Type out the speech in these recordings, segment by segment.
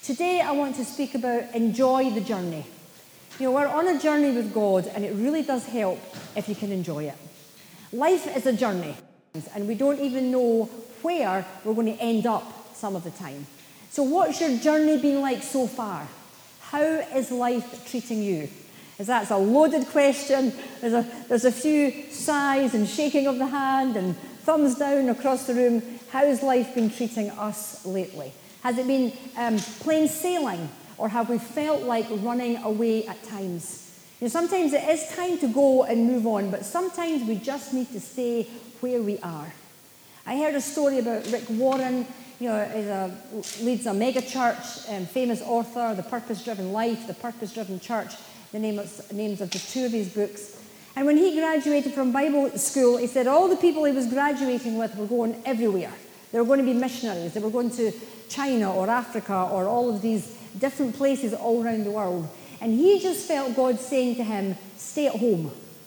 Today I want to speak about enjoy the journey. You know, we're on a journey with God, and it really does help if you can enjoy it. Life is a journey, and we don't even know where we're going to end up some of the time. So what's your journey been like so far? How is life treating you? That's a loaded question. There's a few sighs and shaking of the hand and thumbs down across the room. How has life been treating us lately? Has it been plain sailing, or have we felt like running away at times? You know, sometimes it is time to go and move on, but sometimes we just need to stay where we are. I heard a story about Rick Warren. You know, leads a mega church, famous author, The Purpose-Driven Life, The Purpose-Driven Church, the names of the two of his books. And when he graduated from Bible school, he said all the people he was graduating with were going everywhere. They were going to be missionaries. They were going to China or Africa or all of these different places all around the world. And he just felt God saying to him, stay at home.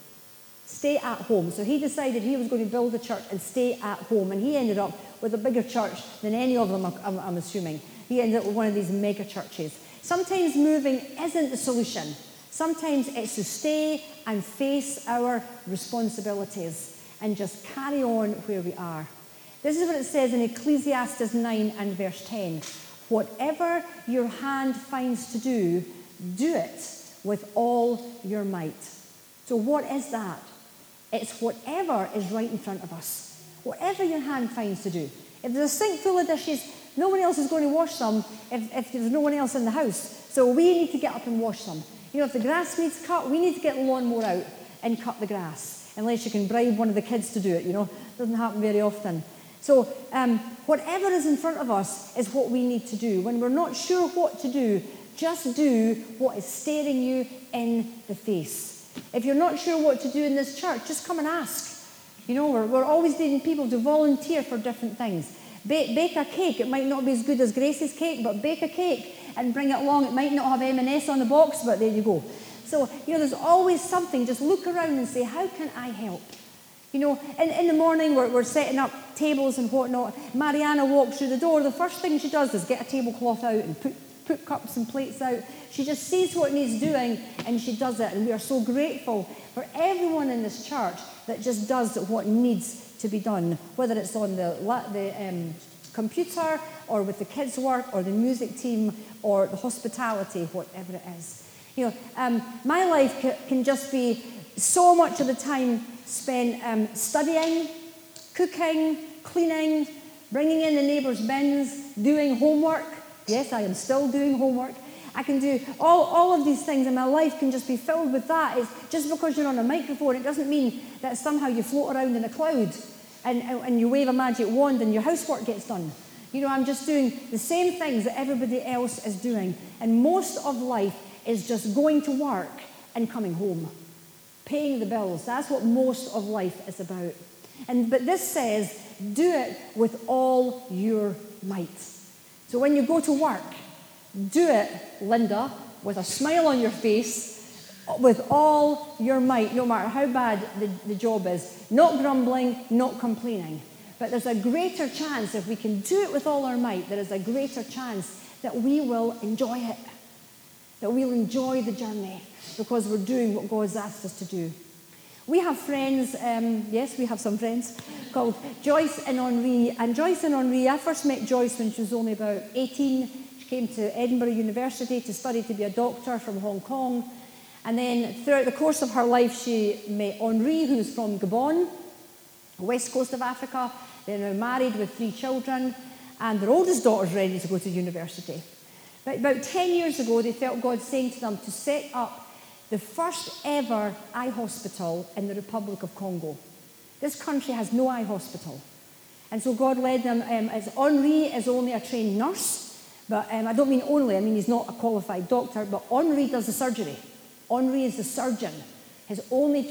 Stay at home. So he decided he was going to build a church and stay at home. And he ended up with a bigger church than any of them, I'm assuming. He ended up with one of these mega churches. Sometimes moving isn't the solution. Sometimes it's to stay and face our responsibilities and just carry on where we are. This is what it says in Ecclesiastes 9 and verse 10. Whatever your hand finds to do, do it with all your might. So what is that? It's whatever is right in front of us. Whatever your hand finds to do. If there's a sink full of dishes, no one else is going to wash them if there's no one else in the house. So we need to get up and wash them. You know, if the grass needs cut, we need to get the lawnmower out and cut the grass. Unless you can bribe one of the kids to do it, you know. It doesn't happen very often. So whatever is in front of us is what we need to do. When we're not sure what to do, just do what is staring you in the face. If you're not sure what to do in this church, just come and ask. You know, we're always needing people to volunteer for different things. Bake a cake. It might not be as good as Grace's cake, but bake a cake and bring it along. It might not have M&S on the box, but there you go. So, you know, there's always something. Just look around and say, how can I help? You know, in the morning, we're setting up tables and whatnot. Mariana walks through the door. The first thing she does is get a tablecloth out and put cups and plates out. She just sees what needs doing, and she does it. And we are so grateful for everyone in this church that just does what needs to be done, whether it's on the computer or with the kids' work or the music team or the hospitality, whatever it is. You know, my life can just be so much of the time spent studying, cooking, cleaning, bringing in the neighbours' bins, doing homework. Yes, I am still doing homework. I can do all of these things, and my life can just be filled with that. It's just because you're on a microphone, it doesn't mean that somehow you float around in a cloud and you wave a magic wand and your housework gets done. You know, I'm just doing the same things that everybody else is doing. And most of life is just going to work and coming home. Paying the bills. That's what most of life is about. But this says, do it with all your might. So when you go to work, do it, Linda, with a smile on your face, with all your might, no matter how bad the job is. Not grumbling, not complaining. But there's a greater chance, if we can do it with all our might, there is a greater chance that we will enjoy it. That we'll enjoy the journey because we're doing what God's asked us to do. We have friends, yes, we have some friends, called Joyce and Henri. And Joyce and Henri, I first met Joyce when she was only about 18. She came to Edinburgh University to study to be a doctor from Hong Kong. And then throughout the course of her life, she met Henri, who's from Gabon, west coast of Africa. They're now married with 3 children. And their oldest daughter's ready to go to university. But about 10 years ago, they felt God saying to them to set up the first ever eye hospital in the Republic of Congo. This country has no eye hospital. And so God led them, as Henri is only a trained nurse, but I don't mean only, I mean he's not a qualified doctor, but Henri does the surgery. Henri is the surgeon. His only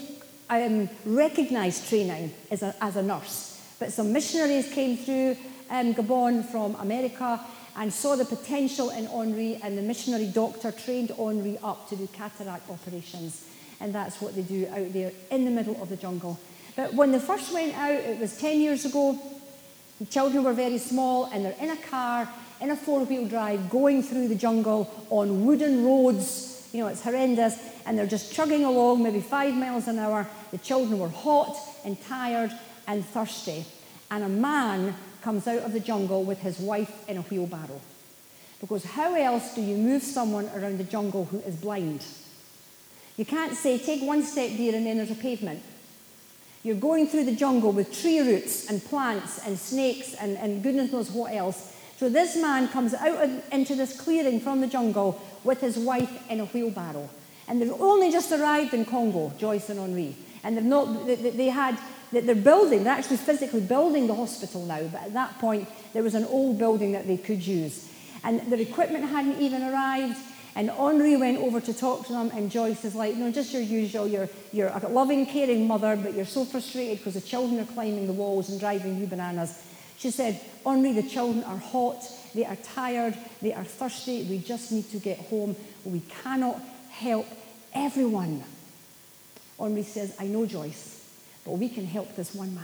recognised training is as a nurse. But some missionaries came through Gabon from America and saw the potential in Henri, and the missionary doctor trained Henri up to do cataract operations. And that's what they do out there in the middle of the jungle. But when they first went out, it was 10 years ago, the children were very small, and they're in a car in a four-wheel drive, going through the jungle on wooden roads. You know, it's horrendous. And they're just chugging along, maybe 5 miles an hour. The children were hot and tired and thirsty. And a man comes out of the jungle with his wife in a wheelbarrow. Because how else do you move someone around the jungle who is blind? You can't say, take one step dear, and then there's a pavement. You're going through the jungle with tree roots and plants and snakes and goodness knows what else. So this man comes out into this clearing from the jungle with his wife in a wheelbarrow. And they've only just arrived in Congo, Joyce and Henri. And they're actually physically building the hospital now, but at that point there was an old building that they could use. And their equipment hadn't even arrived. And Henri went over to talk to them, and Joyce is like, no, just your usual, you're a loving, caring mother, but you're so frustrated because the children are climbing the walls and driving you bananas. She said, Henri, the children are hot, they are tired, they are thirsty, we just need to get home. We cannot help everyone. Henri says, I know, Joyce, but we can help this one man.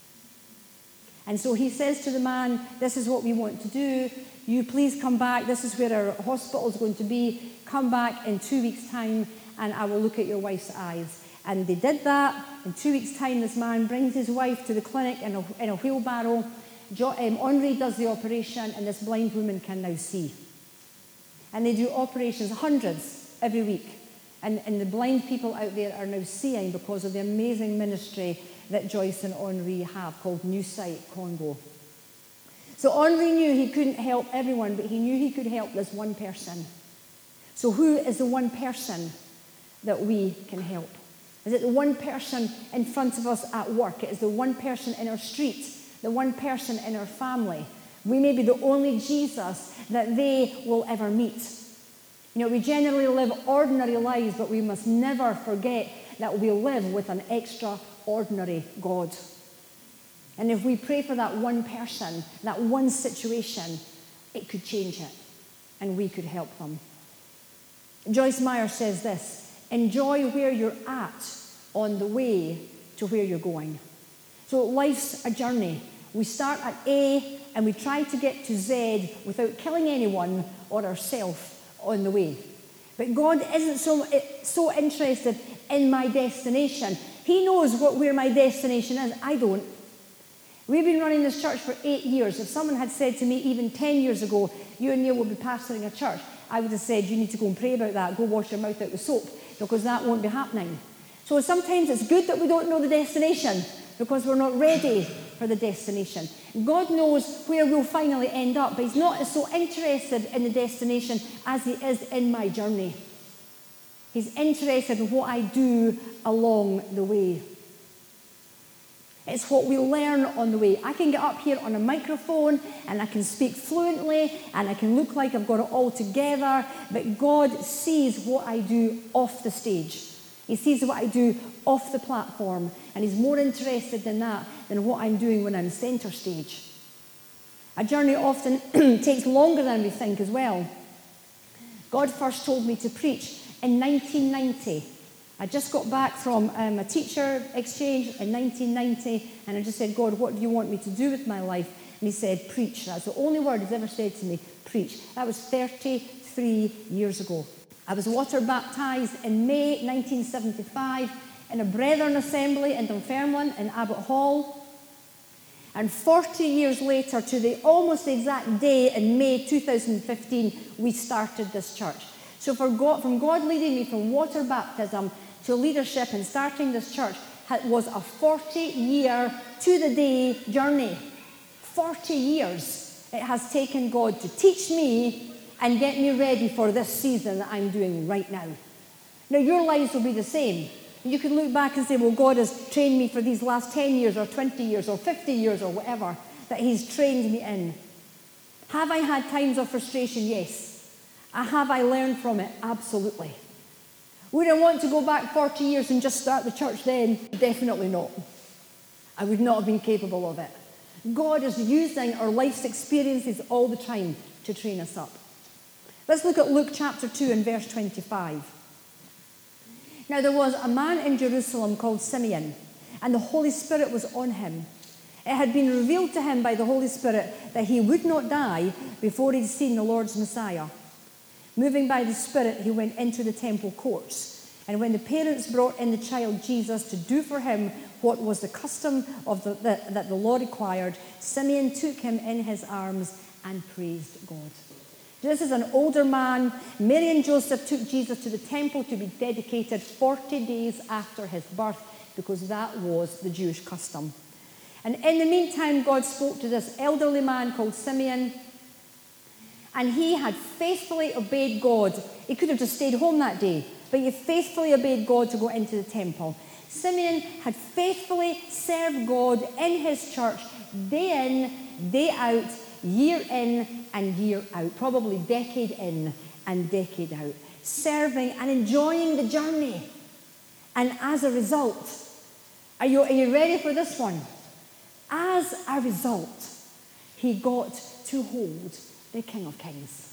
And so he says to the man, this is what we want to do. You please come back. This is where our hospital is going to be. Come back in 2 weeks' time, and I will look at your wife's eyes. And they did that. In 2 weeks' time, this man brings his wife to the clinic in a wheelbarrow. Henri does the operation, and this blind woman can now see. And they do operations, hundreds, every week. And the blind people out there are now seeing because of the amazing ministry that Joyce and Henri have called New Sight Congo. So Henri knew he couldn't help everyone, but he knew he could help this one person. So who is the one person that we can help? Is it the one person in front of us at work? It is the one person in our street, the one person in our family. We may be the only Jesus that they will ever meet. You know, we generally live ordinary lives, but we must never forget that we live with an extraordinary God. And if we pray for that one person, that one situation, it could change it, and we could help them. Joyce Meyer says this, enjoy where you're at on the way to where you're going. So life's a journey. We start at A, and we try to get to Z without killing anyone or ourselves on the way. But God isn't so interested in my destination. He knows where my destination is. I don't. We've been running this church for 8 years. If someone had said to me even 10 years ago, you and Neil will be pastoring a church, I would have said, you need to go and pray about that. Go wash your mouth out with soap, because that won't be happening. So sometimes it's good that we don't know the destination, because we're not ready for the destination. God knows where we'll finally end up, but he's not so interested in the destination as he is in my journey. He's interested in what I do along the way. It's what we learn on the way. I can get up here on a microphone and I can speak fluently and I can look like I've got it all together, but God sees what I do off the stage. He sees what I do off the platform, and he's more interested in that than what I'm doing when I'm center stage. A journey often takes longer than we think as well. God first told me to preach in 1990. I just got back from a teacher exchange in 1990, and I just said, God, what do you want me to do with my life? And he said, preach. That's the only word he's ever said to me, preach. That was 33 years ago. I was water baptized in May 1975 in a Brethren Assembly in Dunfermline in Abbott Hall. And 40 years later, to the almost exact day in May 2015, we started this church. So from God leading me from water baptism to leadership and starting this church was a 40-year, to-the-day journey. 40 years it has taken God to teach me and get me ready for this season that I'm doing right now. Now, your lives will be the same. You can look back and say, well, God has trained me for these last 10 years or 20 years or 50 years or whatever that he's trained me in. Have I had times of frustration? Yes. Have I learned from it? Absolutely. Would I want to go back 40 years and just start the church then? Definitely not. I would not have been capable of it. God is using our life's experiences all the time to train us up. Let's look at Luke chapter 2 and verse 25. Now there was a man in Jerusalem called Simeon, and the Holy Spirit was on him. It had been revealed to him by the Holy Spirit that he would not die before he'd seen the Lord's Messiah. Moving by the Spirit, he went into the temple courts. And when the parents brought in the child Jesus to do for him what was the custom of that the law required, Simeon took him in his arms and praised God. This is an older man. Mary and Joseph took Jesus to the temple to be dedicated 40 days after his birth, because that was the Jewish custom. And in the meantime, God spoke to this elderly man called Simeon, and he had faithfully obeyed God. He could have just stayed home that day, but he faithfully obeyed God to go into the temple. Simeon had faithfully served God in his church day in, day out, year in and year out, probably decade in and decade out, serving and enjoying the journey. And as a result, are you ready for this one? As a result, he got to hold the King of Kings.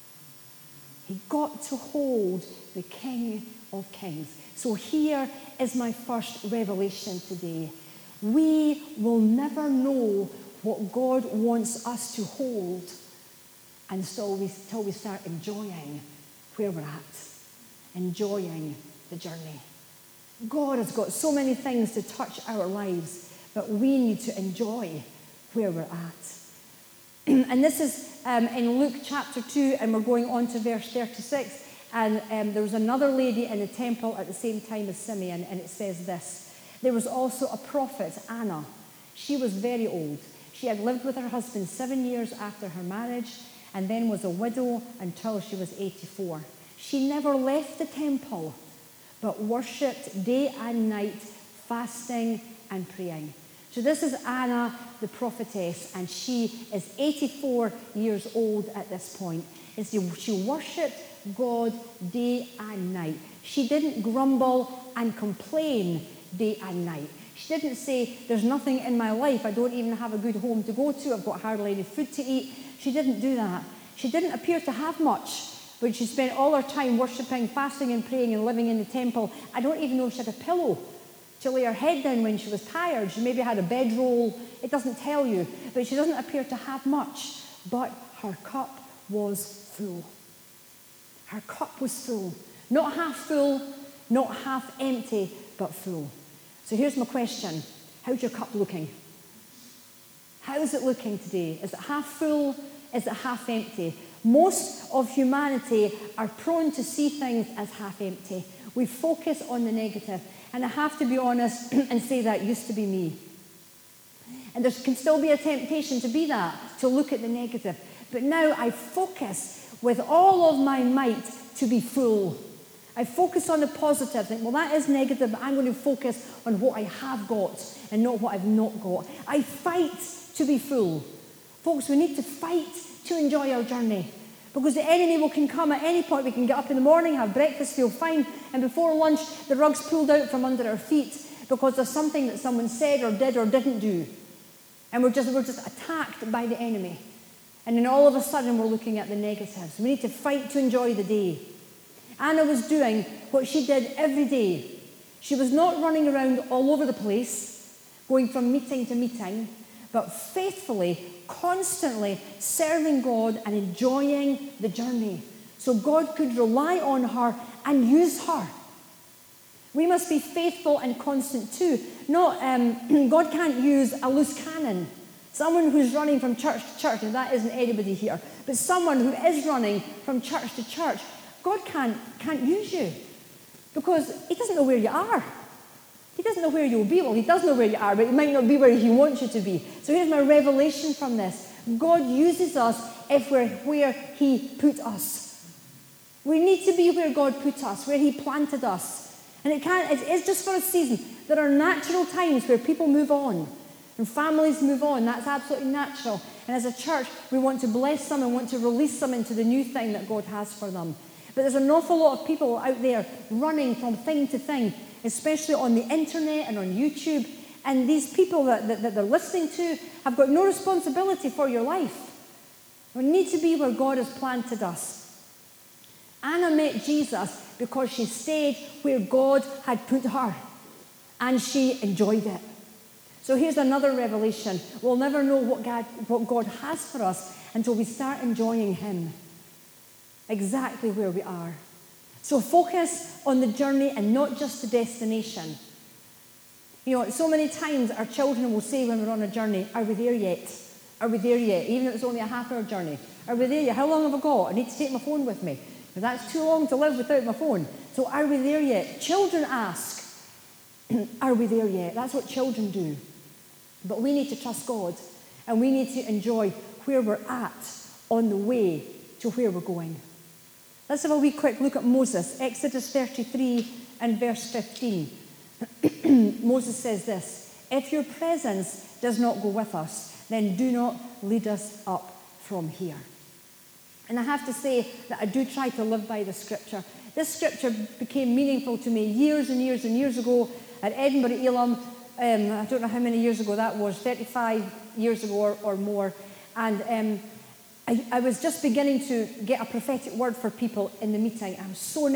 He got to hold the King of Kings. So here is my first revelation today. We will never know what God wants us to hold until we start enjoying where we're at, enjoying the journey. God has got so many things to touch our lives, but we need to enjoy where we're at. And this is in Luke chapter 2, and we're going on to verse 36. And there was another lady in the temple at the same time as Simeon, and it says this: there was also a prophet, Anna. She was very old. She had lived with her husband 7 years after her marriage, and then was a widow until she was 84. She never left the temple, but worshipped day and night, fasting and praying. So this is Anna, the prophetess, and she is 84 years old at this point. And she worshipped God day and night. She didn't grumble and complain day and night. She didn't say, there's nothing in my life, I don't even have a good home to go to, I've got hardly any food to eat. She didn't do that. She didn't appear to have much, but she spent all her time worshipping, fasting and praying and living in the temple. I don't even know if she had a pillow to lay her head down when she was tired. She maybe had a bedroll. It doesn't tell you, but she doesn't appear to have much. But her cup was full. Her cup was full. Not half full, not half empty, but full. So here's my question. How's your cup looking? How is it looking today? Is it half full? Is it half empty? Most of humanity are prone to see things as half empty. We focus on the negative. And I have to be honest and say that used to be me. And there can still be a temptation to be that, to look at the negative. But now I focus with all of my might to be full. I focus on the positive, think, well, that is negative, but I'm going to focus on what I have got and not what I've not got. I fight to be full. Folks, we need to fight to enjoy our journey, because the enemy can come at any point. We can get up in the morning, have breakfast, feel fine, and before lunch, the rug's pulled out from under our feet because there's something that someone said or did or didn't do. And we're just attacked by the enemy. And then all of a sudden, we're looking at the negatives. We need to fight to enjoy the day. Anna was doing what she did every day. She was not running around all over the place, going from meeting to meeting, but faithfully, constantly serving God and enjoying the journey. So God could rely on her and use her. We must be faithful and constant too. God can't use a loose cannon. Someone who's running from church to church, and that isn't anybody here, but someone who is running from church to church, God can't use you, because he doesn't know where you are. He doesn't know where you'll be. Well, he does know where you are, but it might not be where he wants you to be. So here's my revelation from this. God uses us if we're where he put us. We need to be where God put us, where he planted us. And it's just for a season. There are natural times where people move on and families move on. That's absolutely natural. And as a church, we want to bless them and want to release them into the new thing that God has for them. But there's an awful lot of people out there running from thing to thing, especially on the internet and on YouTube. And these people that they're listening to have got no responsibility for your life. We need to be where God has planted us. Anna met Jesus because she stayed where God had put her, and she enjoyed it. So here's another revelation. We'll never know what God has for us until we start enjoying him exactly where we are. So focus on the journey and not just the destination. You know, so many times our children will say when we're on a journey, are we there yet? Are we there yet? Even if it's only a half-hour journey. Are we there yet? How long have I got? I need to take my phone with me. But that's too long to live without my phone. So are we there yet? Children ask, are we there yet? That's what children do. But we need to trust God, and we need to enjoy where we're at on the way to where we're going. Let's have a wee quick look at Moses. Exodus 33 and verse 15. Moses says this, if your presence does not go with us, then do not lead us up from here. And I have to say that I do try to live by the scripture. This scripture became meaningful to me years and years and years ago at Edinburgh Elam. I don't know how many years ago that was, 35 years ago or more. And I was just beginning to get a prophetic word for people in the meeting. I was so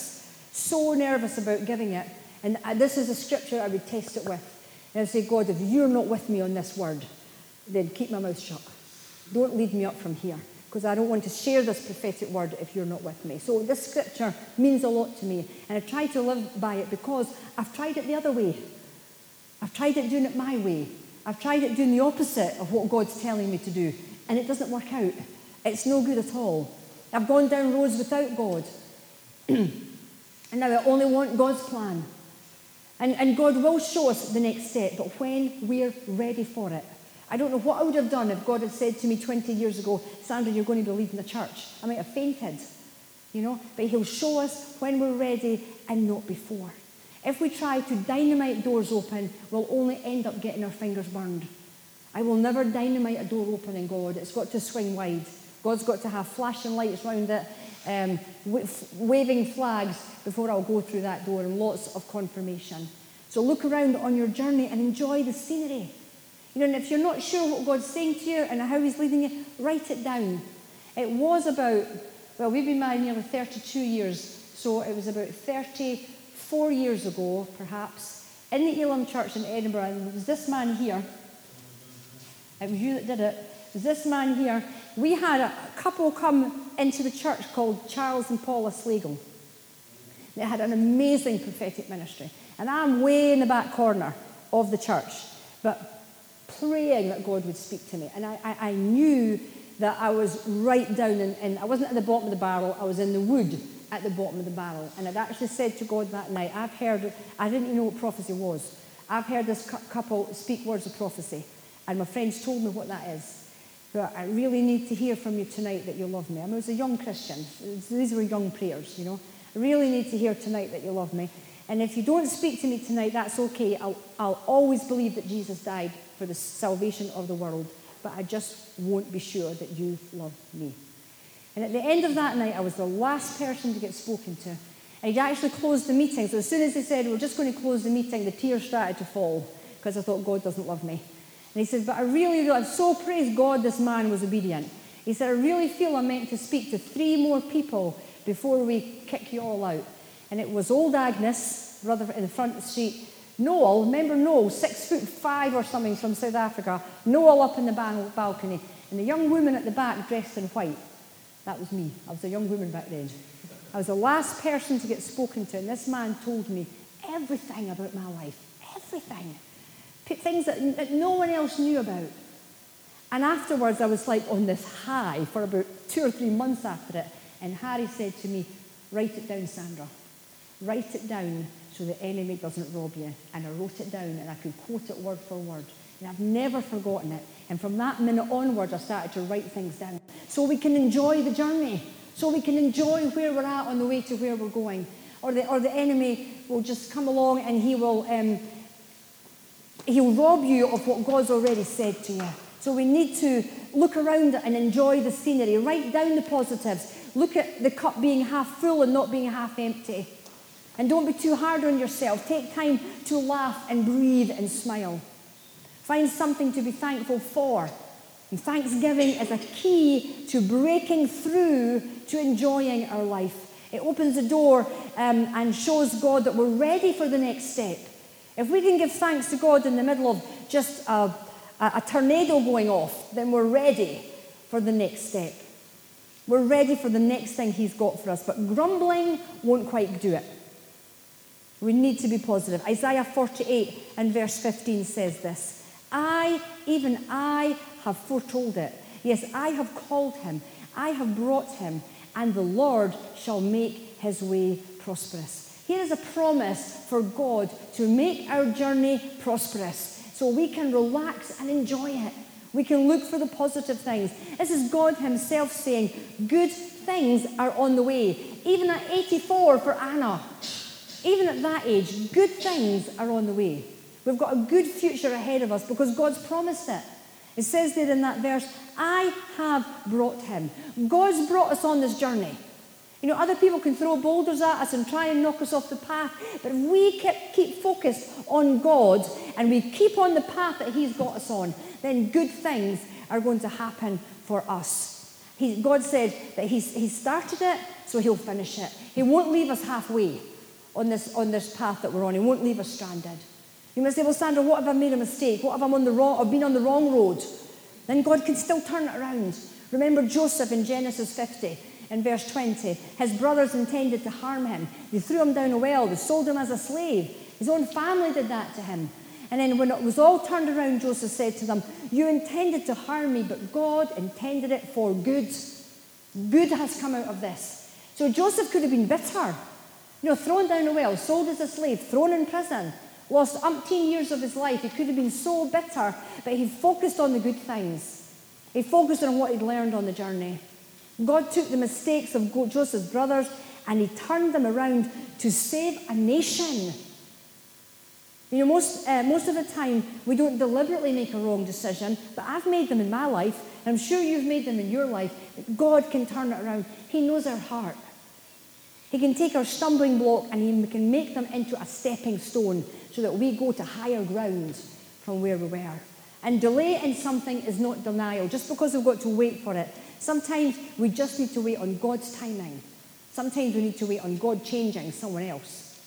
nervous about giving it. And this is a scripture I would test it with. And I'd say, God, if you're not with me on this word, then keep my mouth shut. Don't lead me up from here, because I don't want to share this prophetic word if you're not with me. So this scripture means a lot to me. And I try to live by it because I've tried it the other way. I've tried it doing it my way. I've tried it doing the opposite of what God's telling me to do. And it doesn't work out. It's no good at all. I've gone down roads without God. And now I only want God's plan. And God will show us the next step, but when we're ready for it. I don't know what I would have done if God had said to me 20 years ago, Sandra, you're going to be leading the church. I might have fainted, you know. But he'll show us when we're ready and not before. If we try to dynamite doors open, we'll only end up getting our fingers burned. I will never dynamite a door open in God. It's got to swing wide. God's got to have flashing lights around it, waving flags before I'll go through that door, and lots of confirmation. So look around on your journey and enjoy the scenery. You know, and if you're not sure what God's saying to you and how he's leading you, write it down. It was about, well, we've been married nearly 32 years, so it was about 34 years ago, perhaps, in the Elam Church in Edinburgh, and there was this man here. It was you that did it. It was this man here. We had a couple come into the church called Charles and Paula Slagle. They had an amazing prophetic ministry. And I'm way in the back corner of the church, but praying that God would speak to me. And I knew that I was right down in, I wasn't at the bottom of the barrel, I was in the wood at the bottom of the barrel. And I'd actually said to God that night, I didn't even know what prophecy was. I've heard this couple speak words of prophecy. And my friends told me what that is. But I really need to hear from you tonight that you love me. I mean, I was a young Christian. These were young prayers, you know. I really need to hear tonight that you love me. And if you don't speak to me tonight, that's okay. I'll always believe that Jesus died for the salvation of the world. But I just won't be sure that you love me. And at the end of that night, I was the last person to get spoken to. And he'd actually closed the meeting. So as soon as he said, we're just going to close the meeting, the tears started to fall. Because I thought, God doesn't love me. And he said, but I so praise God this man was obedient. He said, I really feel I'm meant to speak to 3 more people before we kick you all out. And it was old Agnes, brother in the front of the street. Noel, remember Noel, 6'5" or something from South Africa. Noel up in the balcony. And the young woman at the back dressed in white. That was me. I was a young woman back then. I was the last person to get spoken to. And this man told me everything about my life. Everything. Things that no one else knew about. And afterwards, I was like on this high for about 2 or 3 months after it. And Harry said to me, write it down, Sandra. Write it down so the enemy doesn't rob you. And I wrote it down and I could quote it word for word. And I've never forgotten it. And from that minute onward, I started to write things down. So we can enjoy the journey. So we can enjoy where we're at on the way to where we're going. Or the enemy will just come along and he'll rob you of what God's already said to you. So we need to look around and enjoy the scenery. Write down the positives. Look at the cup being half full and not being half empty. And don't be too hard on yourself. Take time to laugh and breathe and smile. Find something to be thankful for. And thanksgiving is a key to breaking through to enjoying our life. It opens the door and shows God that we're ready for the next step. If we can give thanks to God in the middle of just a tornado going off, then we're ready for the next step. We're ready for the next thing he's got for us. But grumbling won't quite do it. We need to be positive. Isaiah 48 and verse 15 says this. Even I have foretold it. Yes, I have called him. I have brought him. And the Lord shall make his way prosperous. Here is a promise for God to make our journey prosperous, so we can relax and enjoy it. We can look for the positive things. This is God himself saying, good things are on the way. Even at 84 for Anna, even at that age, good things are on the way. We've got a good future ahead of us because God's promised it. It says there in that verse, I have brought him. God's brought us on this journey. You know, other people can throw boulders at us and try and knock us off the path, but if we keep focused on God and we keep on the path that he's got us on, then good things are going to happen for us. God said that he started it, so he'll finish it. He won't leave us halfway on this path that we're on. He won't leave us stranded. You must say, well, Sandra, what if I made a mistake? What if I've been on the wrong road? Then God can still turn it around. Remember Joseph in Genesis 50. In verse 20, his brothers intended to harm him. They threw him down a well. They sold him as a slave. His own family did that to him. And then when it was all turned around, Joseph said to them, you intended to harm me, but God intended it for good. Good has come out of this. So Joseph could have been bitter. You know, thrown down a well, sold as a slave, thrown in prison, lost umpteen years of his life. He could have been so bitter, but he focused on the good things. He focused on what he'd learned on the journey. God took the mistakes of Joseph's brothers and he turned them around to save a nation. You know, most of the time we don't deliberately make a wrong decision, but I've made them in my life, and I'm sure you've made them in your life. God can turn it around. He knows our heart. He can take our stumbling block and he can make them into a stepping stone so that we go to higher ground from where we were. And delay in something is not denial, just because we've got to wait for it. Sometimes we just need to wait on God's timing. Sometimes we need to wait on God changing someone else.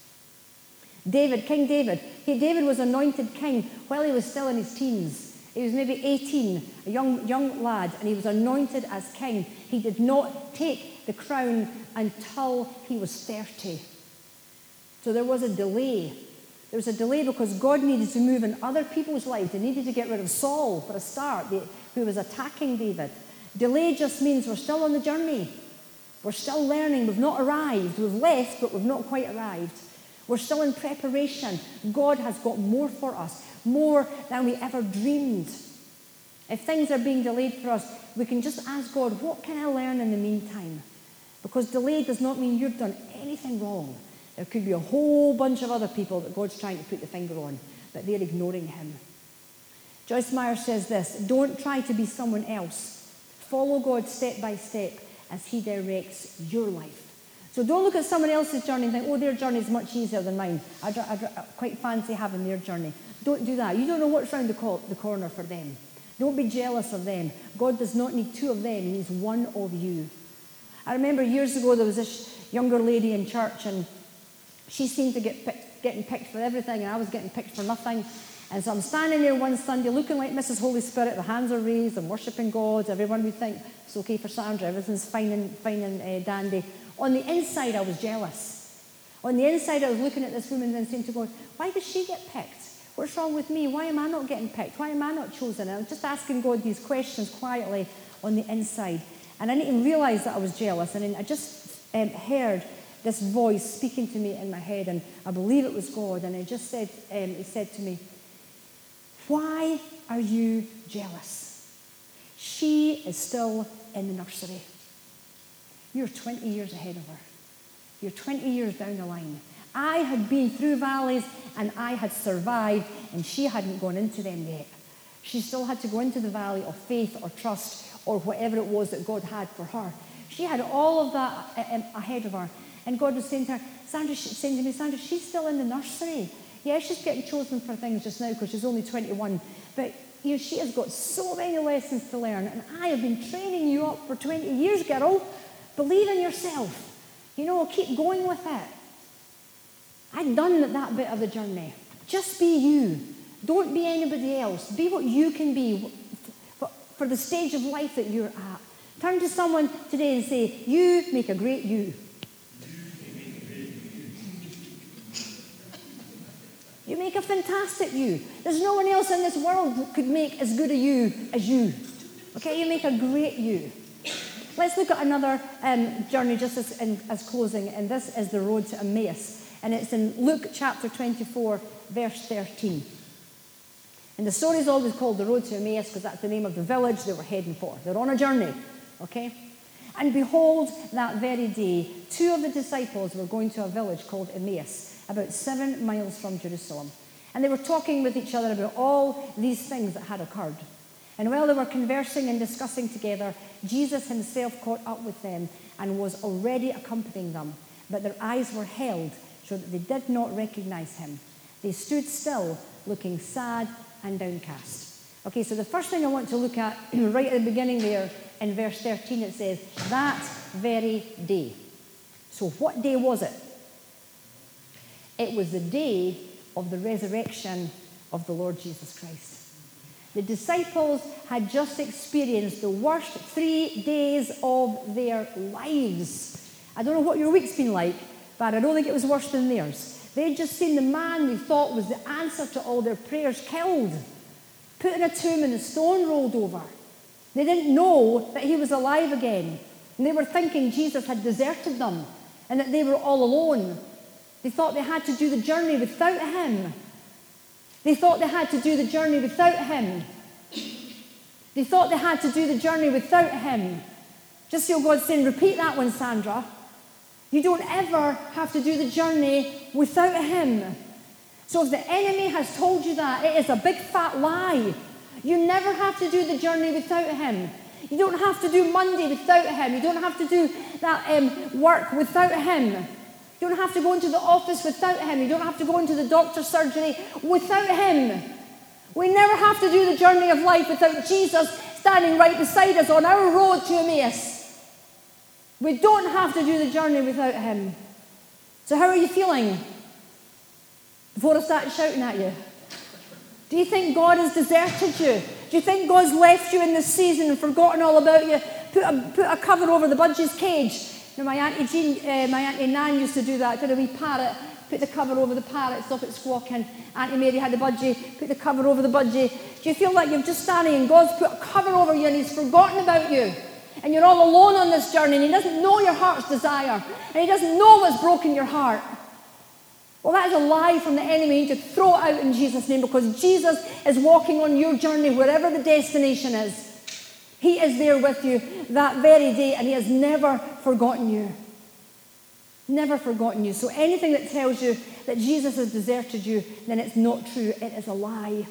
King David. David was anointed king while he was still in his teens. He was maybe 18, a young lad, and he was anointed as king. He did not take the crown until he was 30. So there was a delay. There was a delay because God needed to move in other people's lives. They needed to get rid of Saul for a start, who was attacking David. Delay just means we're still on the journey. We're still learning. We've not arrived. We've left, but we've not quite arrived. We're still in preparation. God has got more for us, more than we ever dreamed. If things are being delayed for us, we can just ask God, what can I learn in the meantime? Because delay does not mean you've done anything wrong. There could be a whole bunch of other people that God's trying to put the finger on, but they're ignoring him. Joyce Meyer says this, don't try to be someone else. Follow God step by step as he directs your life. So don't look at someone else's journey and think, oh, their journey is much easier than mine. I quite fancy having their journey. Don't do that. You don't know what's around the corner for them. Don't be jealous of them. God does not need two of them. He needs one of you. I remember years ago there was this younger lady in church and she seemed to getting picked for everything and I was getting picked for nothing. And so I'm standing there one Sunday looking like Mrs. Holy Spirit. The hands are raised. I'm worshipping God. Everyone would think it's okay for Sandra. Everything's fine and dandy. On the inside, I was jealous. On the inside, I was looking at this woman and saying to God, why does she get picked? What's wrong with me? Why am I not getting picked? Why am I not chosen? And I was just asking God these questions quietly on the inside. And I didn't even realize that I was jealous. And then I just heard this voice speaking to me in my head. And I believe it was God. And he said to me, why are you jealous? She is still in the nursery. You're 20 years ahead of her. You're 20 years down the line. I had been through valleys and I had survived and she hadn't gone into them yet. She still had to go into the valley of faith or trust or whatever it was that God had for her. She had all of that ahead of her. And God was saying to her, Sandra, she's still in the nursery. Yeah, she's getting chosen for things just now because she's only 21. But you know, she has got so many lessons to learn. And I have been training you up for 20 years, girl. Believe in yourself. You know, keep going with it. I'd done that bit of the journey. Just be you. Don't be anybody else. Be what you can be for the stage of life that you're at. Turn to someone today and say, you make a great you. You make a fantastic you. There's no one else in this world that could make as good a you as you. Okay, you make a great you. Let's look at another journey just as closing, and this is the road to Emmaus. And it's in Luke chapter 24, verse 13. And the story is always called the road to Emmaus because that's the name of the village they were heading for. They're on a journey, okay? And behold, that very day, 2 of the disciples were going to a village called Emmaus, about 7 miles from Jerusalem. And they were talking with each other about all these things that had occurred. And while they were conversing and discussing together, Jesus himself caught up with them and was already accompanying them. But their eyes were held so that they did not recognize him. They stood still, looking sad and downcast. Okay, so the first thing I want to look at, right at the beginning there, in verse 13, it says, that very day. So what day was it? It was the day of the resurrection of the Lord Jesus Christ. The disciples had just experienced the worst 3 days of their lives. I don't know what your week's been like, but I don't think it was worse than theirs. They'd just seen the man they thought was the answer to all their prayers killed, put in a tomb and a stone rolled over. They didn't know that he was alive again. And they were thinking Jesus had deserted them and that they were all alone. They thought they had to do the journey without him. They thought they had to do the journey without him. They thought they had to do the journey without him. Just feel God saying, repeat that one, Sandra. You don't ever have to do the journey without him. So if the enemy has told you that, it is a big fat lie. You never have to do the journey without him. You don't have to do Monday without him. You don't have to do that work without him. You don't have to go into the office without him. You don't have to go into the doctor's surgery without him. We never have to do the journey of life without Jesus standing right beside us on our road to Emmaus. We don't have to do the journey without him. So how are you feeling? Before I start shouting at you. Do you think God has deserted you? Do you think God's left you in this season and forgotten all about you? Put a cover over the budgie's cage. You know, my Auntie Nan used to do that. Had a wee parrot, put the cover over the parrot, stop it squawking. Auntie Mary had the budgie, put the cover over the budgie. Do you feel like you're just standing and God's put a cover over you and he's forgotten about you? And you're all alone on this journey and he doesn't know your heart's desire. And he doesn't know what's broken your heart. Well, that is a lie from the enemy. You need to throw it out in Jesus' name because Jesus is walking on your journey wherever the destination is. He is there with you that very day and he has never forgotten you. Never forgotten you. So anything that tells you that Jesus has deserted you, then it's not true. It is a lie.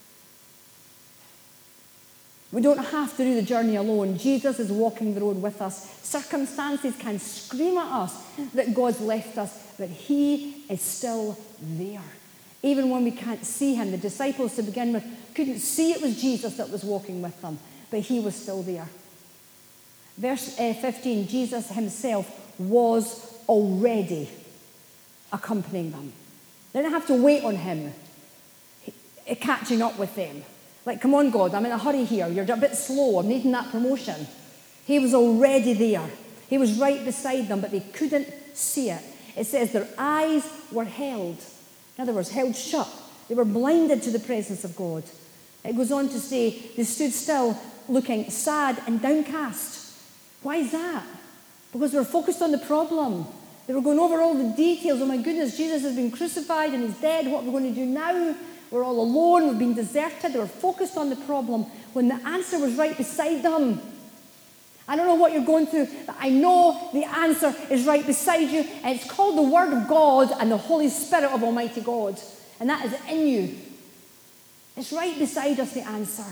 We don't have to do the journey alone. Jesus is walking the road with us. Circumstances can scream at us that God's left us, but he is still there. Even when we can't see him, the disciples to begin with couldn't see it was Jesus that was walking with them, but he was still there. Verse 15, Jesus himself was already accompanying them. They didn't have to wait on him, catching up with them. Like, come on, God, I'm in a hurry here. You're a bit slow. I'm needing that promotion. He was already there. He was right beside them, but they couldn't see it. It says their eyes were held. In other words, held shut. They were blinded to the presence of God. It goes on to say they stood still, looking sad and downcast. Why is that? Because they were focused on the problem. They were going over all the details. Oh my goodness, Jesus has been crucified and he's dead. What are we going to do now? We're all alone. We've been deserted. They were focused on the problem when the answer was right beside them. I don't know what you're going through, but I know the answer is right beside you. And it's called the Word of God and the Holy Spirit of Almighty God. And that is in you. It's right beside us, the answer.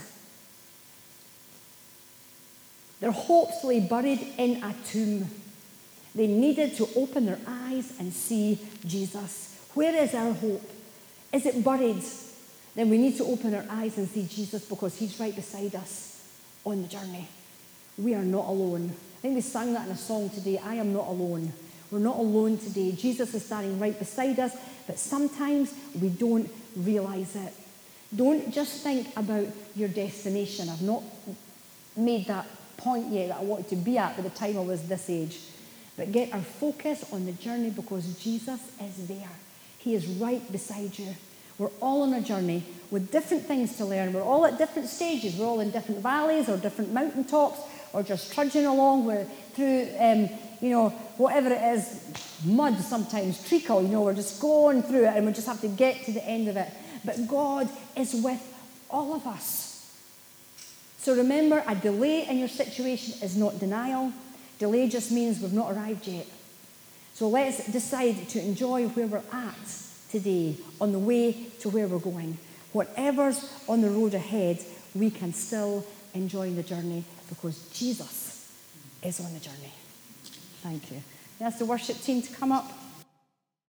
Their hopes lay buried in a tomb. They needed to open their eyes and see Jesus. Where is our hope? Is it buried? Then we need to open our eyes and see Jesus because he's right beside us on the journey. We are not alone. I think we sang that in a song today. I am not alone. We're not alone today. Jesus is standing right beside us, but sometimes we don't realise it. Don't just think about your destination. I've not made that point yet that I wanted to be at by the time I was this age. But get our focus on the journey because Jesus is there. He is right beside you. We're all on a journey with different things to learn. We're all at different stages. We're all in different valleys or different mountaintops or just trudging along through, whatever it is, mud sometimes, treacle, we're just going through it and we just have to get to the end of it. But God is with all of us. So remember, a delay in your situation is not denial. Delay just means we've not arrived yet. So let's decide to enjoy where we're at today on the way to where we're going. Whatever's on the road ahead, we can still enjoy the journey because Jesus is on the journey. Thank you. Ask the worship team to come up.